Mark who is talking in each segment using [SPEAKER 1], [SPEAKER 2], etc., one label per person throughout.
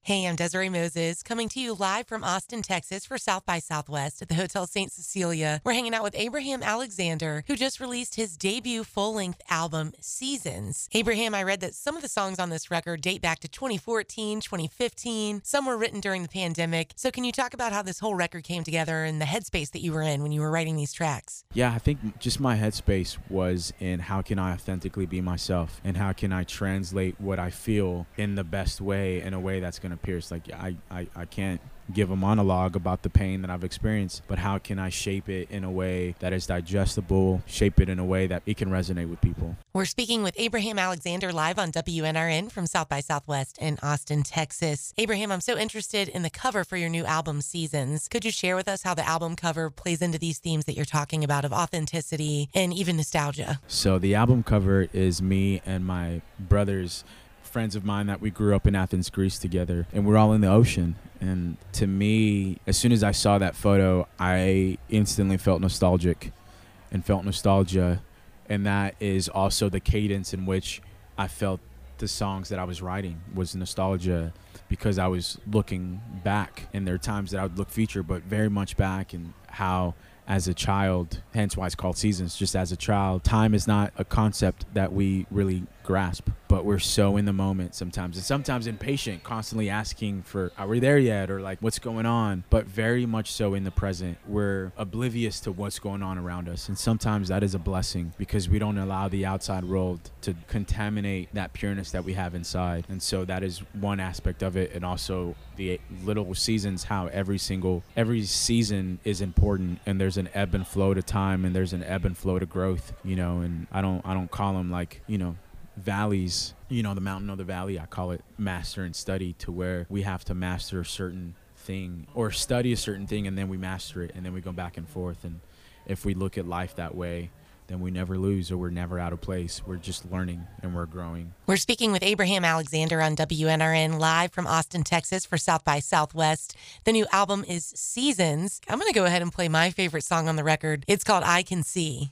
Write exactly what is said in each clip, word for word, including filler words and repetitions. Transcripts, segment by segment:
[SPEAKER 1] Hey, I'm Desiree Moses, coming to you live from Austin, Texas for South by Southwest at the Hotel Saint Cecilia. We're hanging out with Abraham Alexander, who just released his debut full-length album, Seasons. Abraham, I read that some of the songs on this record date back to twenty fourteen, twenty fifteen. Some were written during the pandemic. So can you talk about how this whole record came together and the headspace that you were in when you were writing these tracks?
[SPEAKER 2] Yeah, I think just my headspace was in how can I authentically be myself and how can I translate what I feel in the best way, in a way that's going to pierce. Like I, I, I can't give a monologue about the pain that I've experienced, but how can I shape it in a way that is digestible, shape it in a way that it can resonate with people?
[SPEAKER 1] We're speaking with Abraham Alexander live on W N R N from South by Southwest in Austin, Texas. Abraham, I'm so interested in the cover for your new album, Seasons. Could you share with us how the album cover plays into these themes that you're talking about of authenticity and even nostalgia?
[SPEAKER 2] So the album cover is me and my brothers, friends of mine that we grew up in Athens, Greece together, and we're all in the ocean. And to me, as soon as I saw that photo, I instantly felt nostalgic and felt nostalgia. And that is also the cadence in which I felt the songs that I was writing was nostalgia, because I was looking back, and there are times that I would look future, but very much back, and how as a child, hence why it's called Seasons, just as a child, time is not a concept that we really grasp, but we're so in the moment sometimes, and sometimes impatient, constantly asking for, are we there yet? Or like, what's going on? But very much so in the present. We're oblivious to what's going on around us. And sometimes that is a blessing, because we don't allow the outside world to contaminate that pureness that we have inside. And so that is one aspect of it. And also the little seasons, how every single, every season is important, and there's an ebb and flow to time, and there's an ebb and flow to growth, you know, and I don't, I don't call them like, you know, valleys, you know, the mountain or the valley. I call it master and study, to where we have to master a certain thing or study a certain thing, and then we master it, and then we go back and forth. And if we look at life that way, then we never lose, or we're never out of place. We're just learning and we're growing.
[SPEAKER 1] We're speaking with Abraham Alexander on W N R N live from Austin, Texas for South by Southwest. The new album is Seasons. I'm going to go ahead and play my favorite song on the record. It's called I Can See.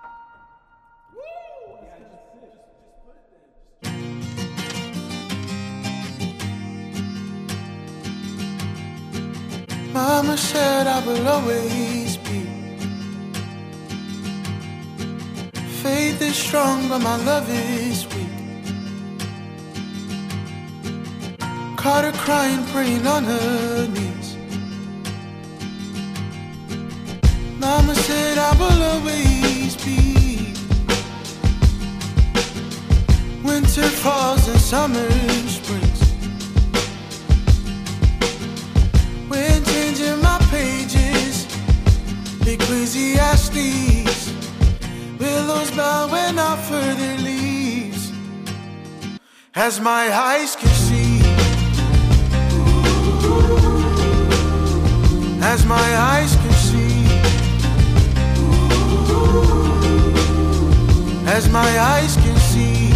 [SPEAKER 3] Mama said I will always be. Faith is strong, but my love is weak. Caught her crying, praying on her knees. Mama said I will always be. Winter falls and summer springs. When changing my pages, Ecclesiastes, willows bow and not further leaves. As my eyes can see, as my eyes can see, as my eyes can see,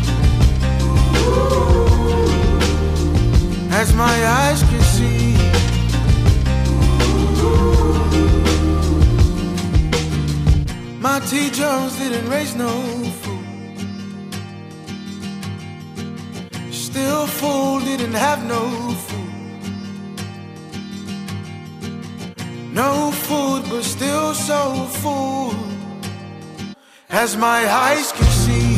[SPEAKER 3] as my eyes can see. My T. Jones didn't raise no fool. Still fool, didn't have no food. No food, but still so full. As my eyes can see,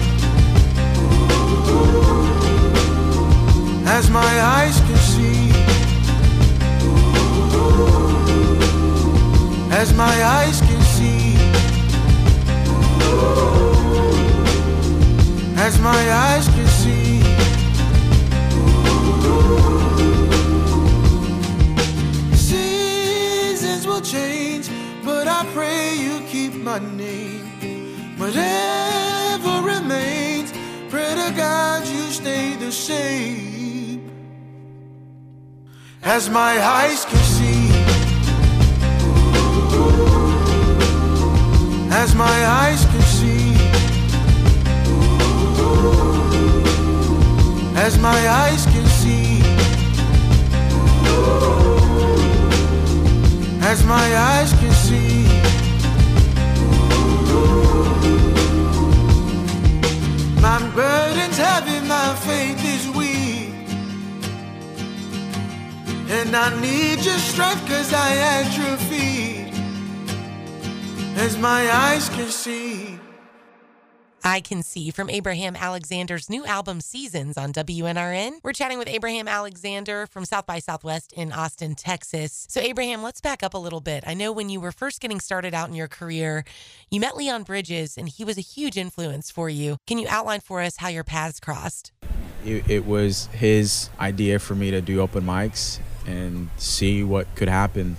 [SPEAKER 3] as my eyes can see, as my eyes can see, as my eyes can see. Seasons will change, but I pray you keep my name. Whatever remains, pray to God you stay the same. As my eyes can see, as my eyes can see, as my eyes can see, as my eyes can see. My burden's heavy, my faith is weak. And I need your strength cause I atrophied as my eyes can see.
[SPEAKER 1] I Can See from Abraham Alexander's new album Seasons on W N R N. We're chatting with Abraham Alexander from South by Southwest in Austin, Texas. So Abraham, let's back up a little bit. I know when you were first getting started out in your career, you met Leon Bridges and he was a huge influence for you. Can you outline for us how your paths crossed?
[SPEAKER 2] It, it was his idea for me to do open mics and see what could happen.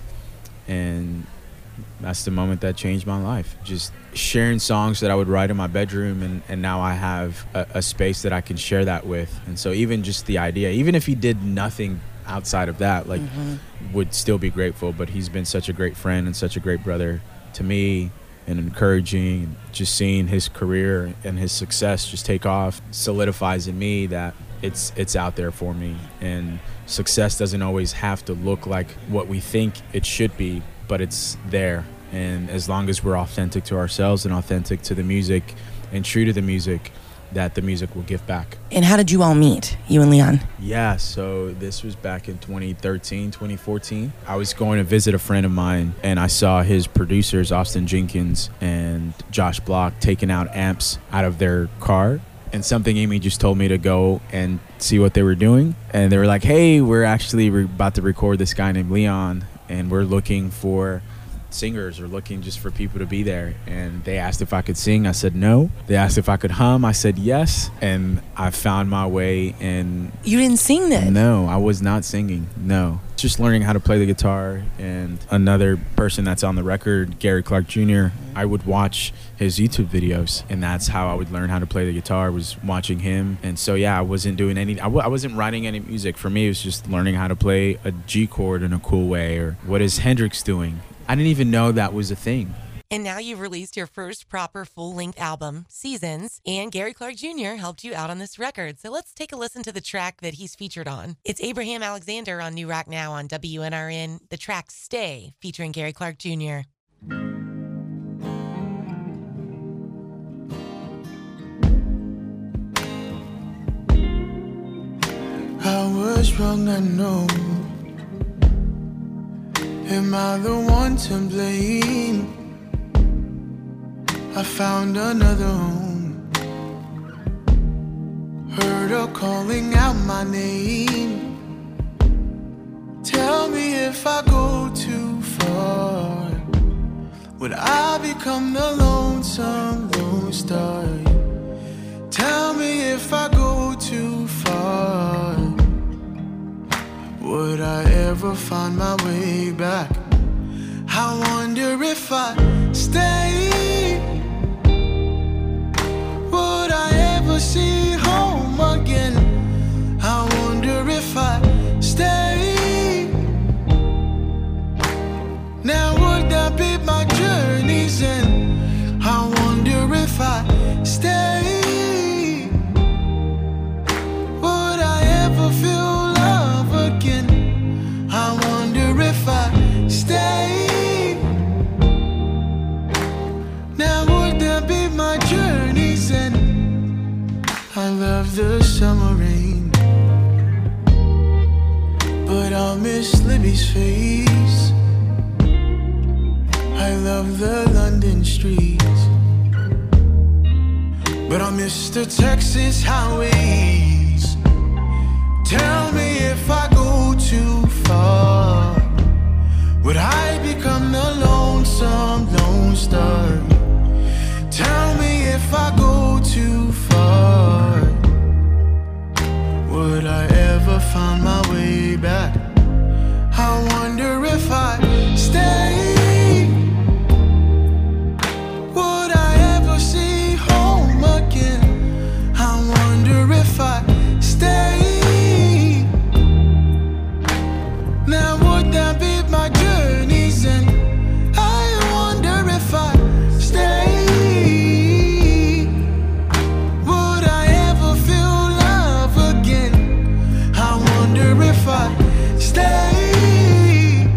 [SPEAKER 2] And that's the moment that changed my life. Just sharing songs that I would write in my bedroom, and, and now I have a, a space that I can share that with. And so even just the idea, even if he did nothing outside of that, like, mm-hmm. would still be grateful. But he's been such a great friend and such a great brother to me, and encouraging, and just seeing his career and his success just take off solidifies in me that it's it's out there for me. And success doesn't always have to look like what we think it should be, but it's there. And as long as we're authentic to ourselves and authentic to the music and true to the music, that the music will give back.
[SPEAKER 1] And how did you all meet, you and Leon?
[SPEAKER 2] Yeah, so this was back in twenty thirteen, twenty fourteen. I was going to visit a friend of mine, and I saw his producers, Austin Jenkins and Josh Block, taking out amps out of their car. And something in me just told me to go and see what they were doing. And they were like, hey, we're actually re- about to record this guy named Leon, and we're looking for singers or looking just for people to be there. And they asked if I could sing. I said no. They asked if I could hum. I said yes. And I found my way. And
[SPEAKER 1] you didn't sing then?
[SPEAKER 2] No, I was not singing. No. Just learning how to play the guitar. And another person that's on the record, Gary Clark Junior, I would watch his YouTube videos, and that's how I would learn how to play the guitar, was watching him. And so yeah, I wasn't doing any I, w- I wasn't writing any music. For me, it was just learning how to play a G chord in a cool way, or what is Hendrix doing. I didn't even know that was a thing.
[SPEAKER 1] And now you've released your first proper full-length album, Seasons, and Gary Clark Junior helped you out on this record. So let's take a listen to the track that he's featured on. It's Abraham Alexander on New Rock Now on W N R N, the track Stay, featuring Gary Clark Junior
[SPEAKER 3] I was wrong, I know. Am I the one to blame? I found another home. Heard her calling out my name. Tell me if I go too far, would I become the lonesome lone star? Tell me if I go too far, would I ever find my way back? I wonder if I stay, would I ever see home again? I wonder if I stay, now would that be my journey's end? I wonder if I stay, would I ever feel love again? I wonder if I stay, now would that be my journey's end? I love the summer rain, but I'll miss Libby's face. I love the London streets, but I'll miss the Texas highways. Tell me if I go too far, would I become the lonesome lone star? Tell me if I go too far, would I ever find my way back? I wonder if I stay, would I ever see home again? I wonder if I stay, now would that be my journey's end? I wonder if I stay, would I ever feel love again? I wonder if I stay,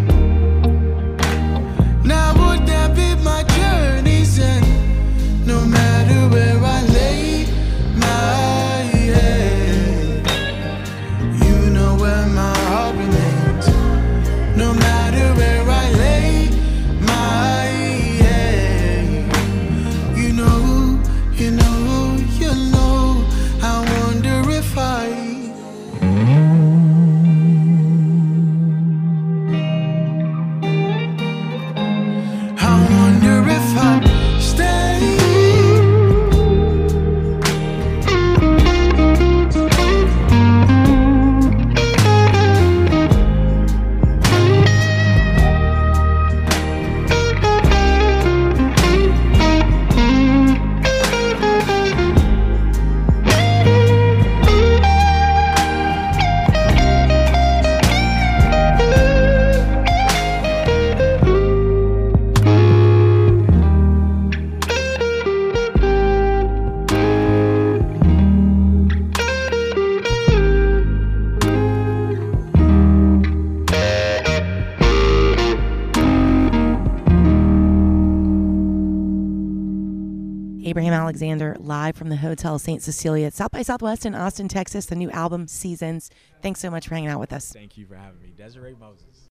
[SPEAKER 3] now would that be my journey's end? No matter where I lay my head, you know where my heart remains.
[SPEAKER 1] Abraham Alexander, live from the Hotel Saint Cecilia at South by Southwest in Austin, Texas, the new album, Seasons. Thanks so much for hanging out with us.
[SPEAKER 2] Thank you for having me. Desiree Moses.